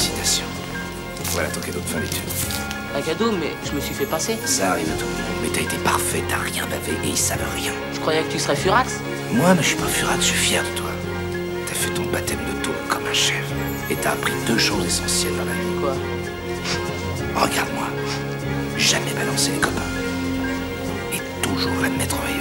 Félicitations. Voilà ton cadeau de fin d'études. Un cadeau, mais je me suis fait passer. Ça arrive à tout le monde, mais t'as été parfait, t'as rien bavé et ils savent rien. Je croyais que tu serais furax. Moi, je suis pas furax, je suis fier de toi. T'as fait ton baptême de taupe comme un chef. Et t'as appris 2 choses essentielles dans la vie. Quoi? Regarde-moi. Jamais balancer les copains. Et toujours admettre rayon.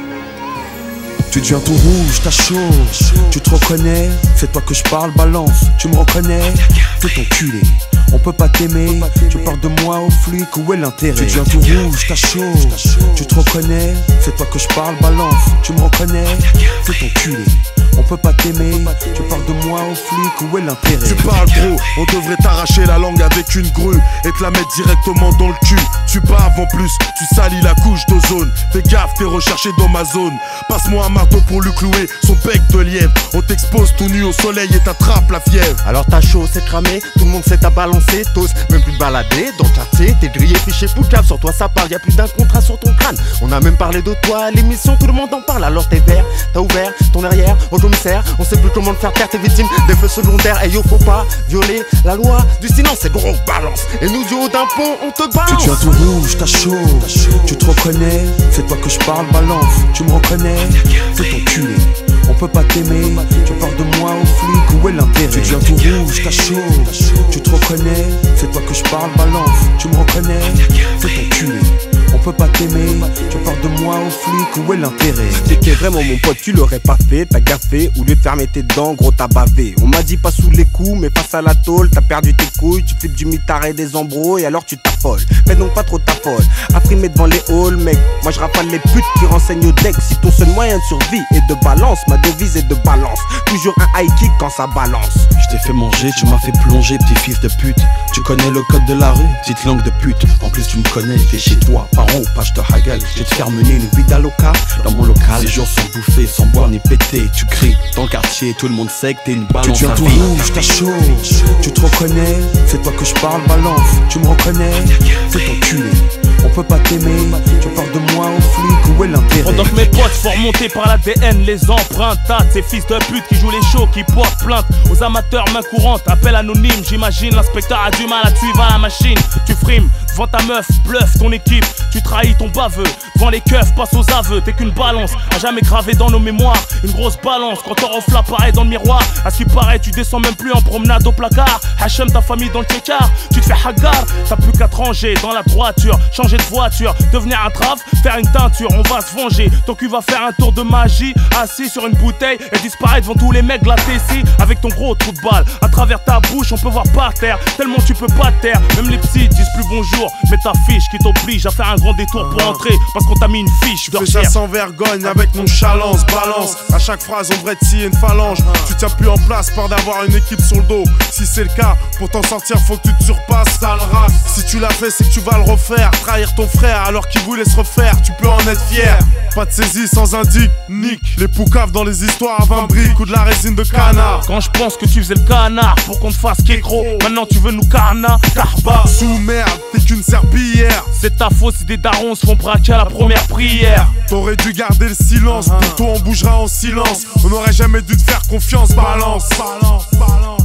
Tu deviens tout rouge, t'as chaud. Tu te reconnais, c'est toi que je parle, balance. Tu me reconnais, t'es enculé. On peut pas t'aimer, tu parles de moi au flic, où est l'intérêt? Tu deviens tout rouge, t'as chaud. Tu te reconnais, c'est toi que je parle, balance. Tu me reconnais, t'es enculé. On peut pas t'aimer, tu parles de moi au flic, où est l'intérêt? Tu parles gros, on devrait t'arracher la langue avec une grue et te la mettre directement dans le cul. Tu baves en plus, tu salis la couche d'ozone. Fais gaffe, t'es recherché dans ma zone. Passe-moi un marteau pour lui clouer son bec de lièvre. On t'expose tout nu au soleil et t'attrape la fièvre. Alors t'as chaud, c'est cramé, tout le monde sait t'as balancé. T'oses même plus te balader dans le quartier. T'es grillé, fiché, poucave, sur toi ça parle. Y'a plus d'un contrat sur ton crâne. On a même parlé de toi à l'émission, tout le monde en parle. Alors t'es vert, t'as ouvert ton derrière au commissaire. On sait plus comment le faire taire, t'es victime des feux secondaires. Et yo, faut pas violer la loi du silence, c'est gros balance. Et nous du haut d'un pont, on te balance. Tu deviens tout rouge, t'as chaud. Tu te reconnais, c'est toi que je parle, balance. Tu me reconnais, t'es enculé. On peut pas t'aimer, tu parles de moi au flic, où est l'intérêt? Tu deviens tout rouge, t'as chaud. Tu te reconnais, c'est toi que je parle, balance. Tu me reconnais, t'es enculé. On peut pas t'aimer, tu parles de moi au flic, où est l'intérêt? Si t'étais vraiment mon pote, tu l'aurais pas fait, t'as gaffé. Au lieu de fermer tes dents, gros t'as bavé. On m'a dit pas sous les coups, mais face à la tôle, t'as perdu tes couilles, tu flippes du mitard et des embrouilles, alors tu t'affoles. Fais donc pas trop ta folle, affrimé devant les halls, mec. Moi je rafale les putes qui renseignent au deck. Si ton seul moyen de survie est de balance, ma devise est de balance. Toujours un high kick quand ça balance. Je t'ai fait manger, tu m'as fait plonger, petit fils de pute. Tu connais le code de la rue, petite langue de pute. En plus tu me connais, t'es chez toi, par en haut, pas je te hagale. Je vais te faire mener une vida loca dans mon local. Ces jours sans bouffer, sans boire ni péter. Tu cries dans le quartier, tout le monde sait que t'es une balance. Tu deviens tout rouge, t'as chaud. Tu te reconnais, c'est toi que je parle, balance. Tu me reconnais, t'es enculé. On peut pas t'aimer, tu parles de moi au flic, où est l'intérêt? Pendant que mes potes font remonter par l'ADN les empreintes, t'as ces fils de pute qui jouent les shows, qui portent plainte aux amateurs main courante, appel anonyme, j'imagine l'inspecteur a du mal à te suivre à la machine. Tu frimes devant ta meuf, bluff ton équipe, tu trahis ton baveux, devant les keufs, passe aux aveux, t'es qu'une balance, à jamais gravé dans nos mémoires, une grosse balance, quand ton reflet apparaît dans le miroir, à ce qui paraît tu descends même plus en promenade au placard, Hachem ta famille dans le tchékar, tu te fais hagar, t'as plus qu'à te ranger dans la droiture, changer de voiture, devenir un trave, faire une teinture, on va se venger, ton cul va faire un tour de magie, assis sur une bouteille et disparaître devant tous les mecs de la Tessie, avec ton gros trou de balle, à travers ta bouche on peut voir par terre, tellement tu peux pas te taire, même les psys disent plus bonjour, mais ta fiche qui t'oblige à faire un grand détour pour entrer, parce qu'on t'a mis une fiche Fais ça sans vergogne avec nonchalance, balance. À chaque phrase on devrait te scier une phalange. Tu tiens plus en place, peur d'avoir une équipe sur le dos. Si c'est le cas, pour t'en sortir faut que tu te surpasses, sale rat. Si tu l'as fait c'est que tu vas le refaire. Trahir ton frère alors qu'il voulait se refaire, tu peux en être fier. Pas de saisie sans indique, nique. Les poucaves dans les histoires à 20 briques ou de la résine de canard. Quand je pense que tu faisais le canard pour qu'on te fasse kékro, maintenant tu veux nous carna, carba. Sous merde, t'es qu'une serpillière. C'est ta faute si des darons se font braquer à la première prière. T'aurais dû garder le silence, pour toi on bougera en silence. On n'aurait jamais dû te faire confiance, balance, balance, balance.